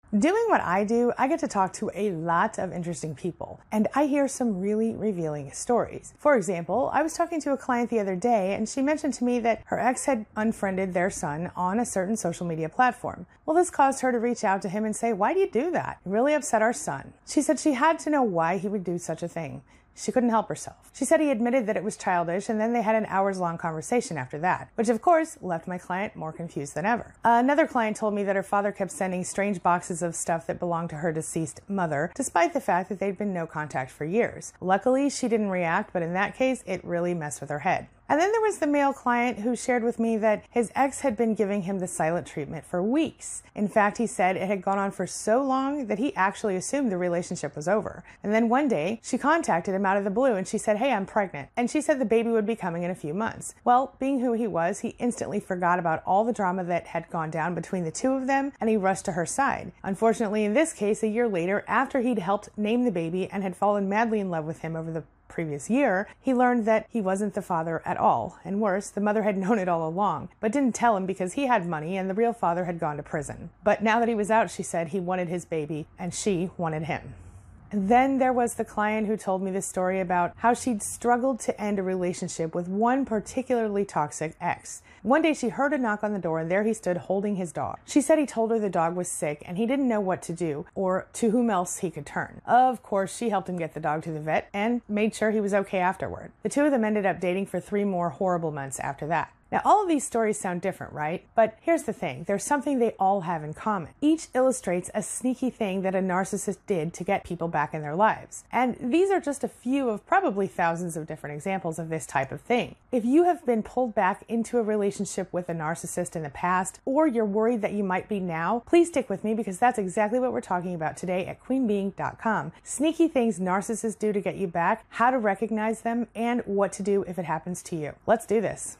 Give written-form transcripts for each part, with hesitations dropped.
Doing what I do, I get to talk to a lot of interesting people, and I hear some really revealing stories. For example, I was talking to a client the other day, and she mentioned to me that her ex had unfriended their son on a certain social media platform. Well, this caused her to reach out to him and say, "Why do you do that? It really upset our son." She said she had to know why he would do such a thing. She couldn't help herself. She said he admitted that it was childish, and then they had an hours-long conversation after that, which of course left my client more confused than ever. Another client told me that her father kept sending strange boxes of stuff that belonged to her deceased mother, despite the fact that they'd been no contact for years. Luckily, she didn't react, but in that case, it really messed with her head. And then there was the male client who shared with me that his ex had been giving him the silent treatment for weeks. In fact, he said it had gone on for so long that he actually assumed the relationship was over. And then one day, she contacted him out of the blue and she said, "Hey, I'm pregnant." And she said the baby would be coming in a few months. Well, being who he was, he instantly forgot about all the drama that had gone down between the two of them, and he rushed to her side. Unfortunately, in this case, a year later, after he'd helped name the baby and had fallen madly in love with him over the previous year, he learned that he wasn't the father at all. And worse, the mother had known it all along, but didn't tell him because he had money and the real father had gone to prison. But now that he was out, she said he wanted his baby and she wanted him. And then there was the client who told me this story about how she'd struggled to end a relationship with one particularly toxic ex. One day she heard a knock on the door and there he stood holding his dog. She said he told her the dog was sick and he didn't know what to do or to whom else he could turn. Of course, she helped him get the dog to the vet and made sure he was okay afterward. The two of them ended up dating for 3 more horrible months after that. Now, all of these stories sound different, right? But here's the thing. There's something they all have in common. Each illustrates a sneaky thing that a narcissist did to get people back in their lives. And these are just a few of probably thousands of different examples of this type of thing. If you have been pulled back into a relationship with a narcissist in the past, or you're worried that you might be now, please stick with me because that's exactly what we're talking about today at queenbeing.com. Sneaky things narcissists do to get you back, how to recognize them, and what to do if it happens to you. Let's do this.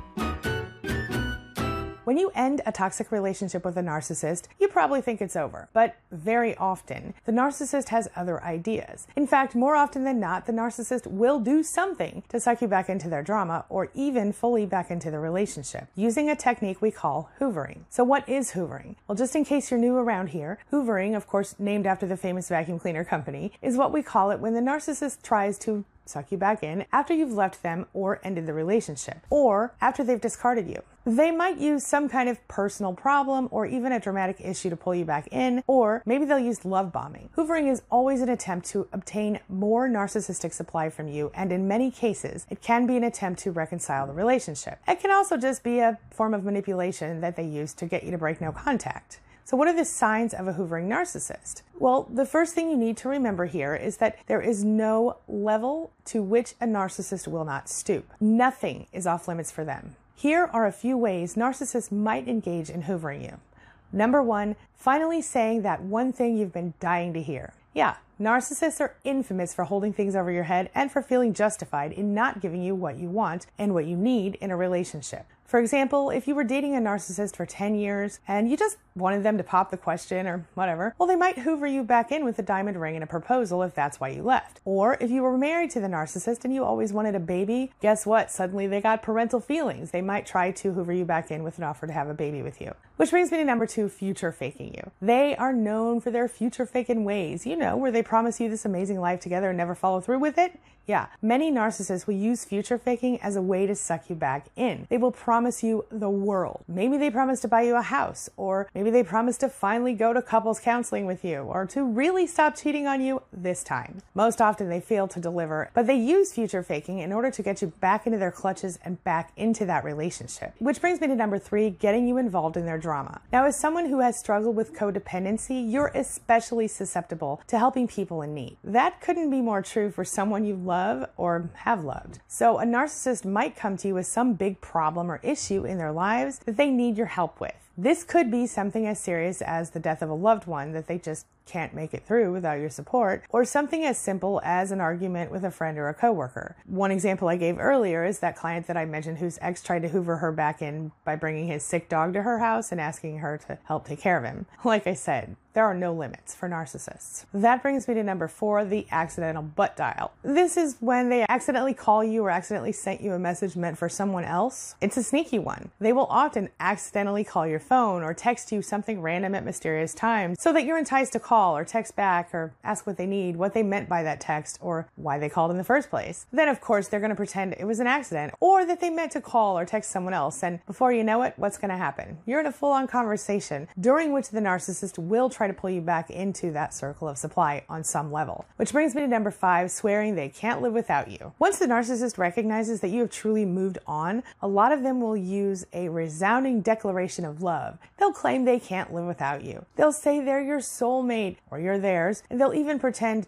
When you end a toxic relationship with a narcissist, you probably think it's over. But very often, the narcissist has other ideas. In fact, more often than not, the narcissist will do something to suck you back into their drama or even fully back into the relationship, using a technique we call hoovering. So what is hoovering? Well, just in case you're new around here, hoovering, of course named after the famous vacuum cleaner company, is what we call it when the narcissist tries to suck you back in after you've left them or ended the relationship, or after they've discarded you. They might use some kind of personal problem or even a dramatic issue to pull you back in, or maybe they'll use love bombing. Hoovering is always an attempt to obtain more narcissistic supply from you, and in many cases, it can be an attempt to reconcile the relationship. It can also just be a form of manipulation that they use to get you to break no contact. So what are the signs of a hoovering narcissist? Well, the first thing you need to remember here is that there is no level to which a narcissist will not stoop. Nothing is off limits for them. Here are a few ways narcissists might engage in hoovering you. Number 1, finally saying that one thing you've been dying to hear. Yeah, narcissists are infamous for holding things over your head and for feeling justified in not giving you what you want and what you need in a relationship. For example, if you were dating a narcissist for 10 years and you just wanted them to pop the question or whatever, well, they might hoover you back in with a diamond ring and a proposal if that's why you left. Or if you were married to the narcissist and you always wanted a baby, guess what? Suddenly they got parental feelings. They might try to hoover you back in with an offer to have a baby with you. Which brings me to number 2, future faking you. They are known for their future faking ways, you know, where they promise you this amazing life together and never follow through with it. Yeah, many narcissists will use future faking as a way to suck you back in. They will promise you the world. Maybe they promise to buy you a house, or maybe they promise to finally go to couples counseling with you, or to really stop cheating on you this time. Most often they fail to deliver, but they use future faking in order to get you back into their clutches and back into that relationship. Which brings me to number 3, getting you involved in their drama. Now, as someone who has struggled with codependency, you're especially susceptible to helping people in need. That couldn't be more true for someone you love or have loved. So a narcissist might come to you with some big problem or issue in their lives that they need your help with. This could be something as serious as the death of a loved one that they just can't make it through without your support, or something as simple as an argument with a friend or a coworker. One example I gave earlier is that client that I mentioned whose ex tried to hoover her back in by bringing his sick dog to her house and asking her to help take care of him. Like I said, There are no limits for narcissists. That brings me to number 4, the accidental butt dial. This is when they accidentally call you or accidentally sent you a message meant for someone else. It's a sneaky one. They will often accidentally call your phone or text you something random at mysterious times so that you're enticed to call or text back or ask what they need, what they meant by that text, or why they called in the first place. Then, of course, they're going to pretend it was an accident or that they meant to call or text someone else. And before you know it, what's going to happen? You're in a full-on conversation during which the narcissist will try to pull you back into that circle of supply on some level. Which brings me to number 5, swearing they can't live without you. Once the narcissist recognizes that you have truly moved on, a lot of them will use a resounding declaration of love. They'll claim they can't live without you. They'll say they're your soulmate or you're theirs, and they'll even pretend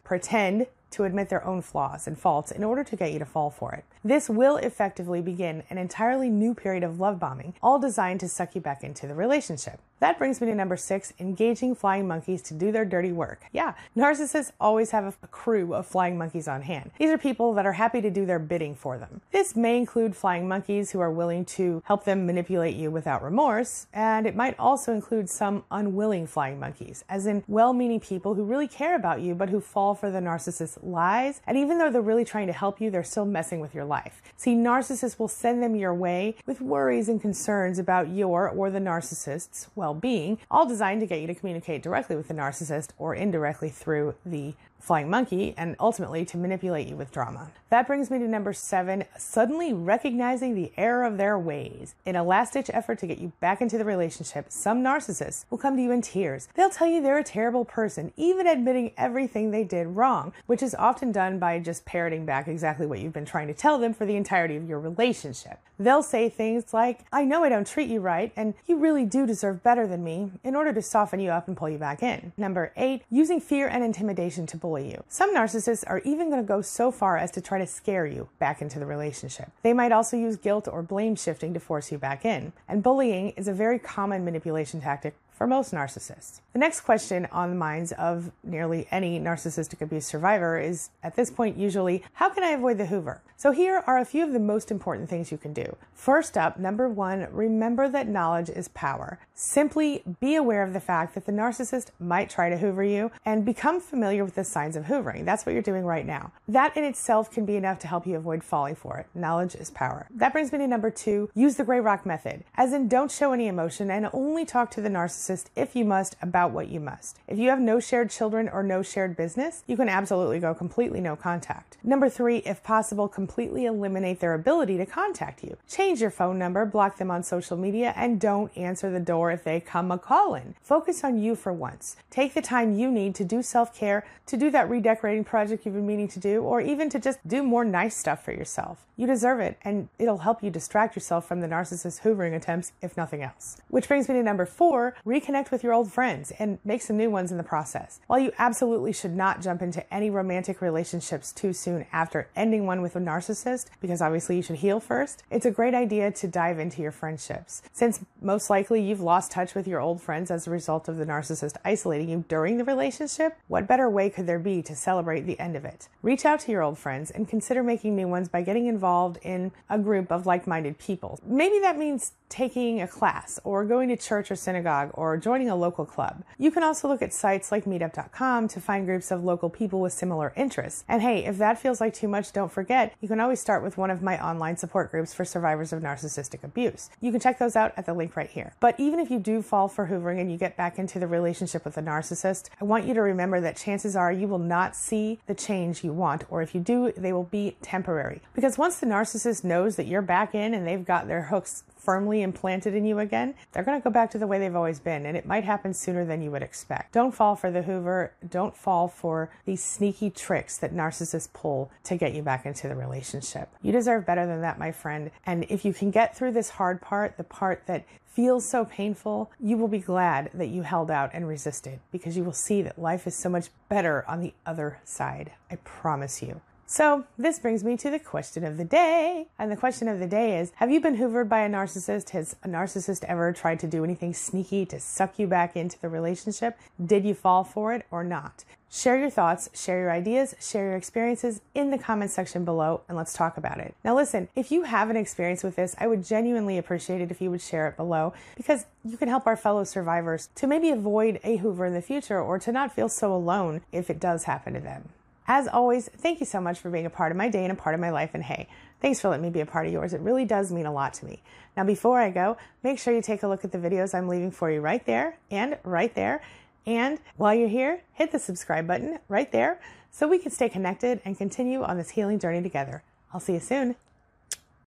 to admit their own flaws and faults in order to get you to fall for it. This will effectively begin an entirely new period of love bombing, all designed to suck you back into the relationship. That brings me to number 6, engaging flying monkeys to do their dirty work. Yeah, narcissists always have a crew of flying monkeys on hand. These are people that are happy to do their bidding for them. This may include flying monkeys who are willing to help them manipulate you without remorse, and it might also include some unwilling flying monkeys, as in well-meaning people who really care about you but who fall for the narcissist's lies, and even though they're really trying to help you, they're still messing with your life. See, narcissists will send them your way with worries and concerns about your or the narcissist's well-being, all designed to get you to communicate directly with the narcissist or indirectly through the flying monkey, and ultimately to manipulate you with drama. That brings me to number 7, suddenly recognizing the error of their ways. In a last-ditch effort to get you back into the relationship, some narcissists will come to you in tears. They'll tell you they're a terrible person, even admitting everything they did wrong, which is often done by just parroting back exactly what you've been trying to tell them for the entirety of your relationship. They'll say things like, I know I don't treat you right, and you really do deserve better than me, in order to soften you up and pull you back in. Number 8, using fear and intimidation to bully you. Some narcissists are even going to go so far as to try to scare you back into the relationship. They might also use guilt or blame shifting to force you back in. And bullying is a very common manipulation tactic for most narcissists. The next question on the minds of nearly any narcissistic abuse survivor is, at this point, usually, how can I avoid the Hoover? So here are a few of the most important things you can do. First up, number 1, remember that knowledge is power. Simply be aware of the fact that the narcissist might try to Hoover you and become familiar with the signs of Hoovering. That's what you're doing right now. That in itself can be enough to help you avoid falling for it. Knowledge is power. That brings me to number 2, use the gray rock method. As in, don't show any emotion and only talk to the narcissist if you must about what you must. If you have no shared children or no shared business, you can absolutely go completely no contact. Number 3, if possible, completely eliminate their ability to contact you. Change your phone number, block them on social media, and don't answer the door if they come a-callin'. Focus on you for once. Take the time you need to do self-care, to do that redecorating project you've been meaning to do, or even to just do more nice stuff for yourself. You deserve it, and it'll help you distract yourself from the narcissist's hoovering attempts, if nothing else. Which brings me to number 4, reconnect with your old friends and make some new ones in the process. While you absolutely should not jump into any romantic relationships too soon after ending one with a narcissist, because obviously you should heal first, it's a great idea to dive into your friendships. Since most likely you've lost touch with your old friends as a result of the narcissist isolating you during the relationship, what better way could there be to celebrate the end of it? Reach out to your old friends and consider making new ones by getting involved in a group of like-minded people. Maybe that means taking a class or going to church or synagogue or joining a local club. You can also look at sites like meetup.com to find groups of local people with similar interests. And hey, if that feels like too much, don't forget, you can always start with one of my online support groups for survivors of narcissistic abuse. You can check those out at the link right here. But even if you do fall for hoovering and you get back into the relationship with a narcissist, I want you to remember that chances are you will not see the change you want, or if you do, they will be temporary. Because once the narcissist knows that you're back in and they've got their hooks firmly implanted in you again, they're going to go back to the way they've always been, and it might happen sooner than you would expect. Don't fall for the Hoover. Don't fall for these sneaky tricks that narcissists pull to get you back into the relationship. You deserve better than that, my friend. And if you can get through this hard part, the part that feels so painful, you will be glad that you held out and resisted, because you will see that life is so much better on the other side. I promise you. So this brings me to the question of the day. And the question of the day is, have you been hoovered by a narcissist? Has a narcissist ever tried to do anything sneaky to suck you back into the relationship? Did you fall for it or not? Share your thoughts, share your ideas, share your experiences in the comments section below, and let's talk about it. Now listen, if you have an experience with this, I would genuinely appreciate it if you would share it below, because you can help our fellow survivors to maybe avoid a hoover in the future, or to not feel so alone if it does happen to them. As always, thank you so much for being a part of my day and a part of my life, and hey, thanks for letting me be a part of yours. It really does mean a lot to me. Now before I go, make sure you take a look at the videos I'm leaving for you right there and right there. And while you're here, hit the subscribe button right there so we can stay connected and continue on this healing journey together. I'll see you soon.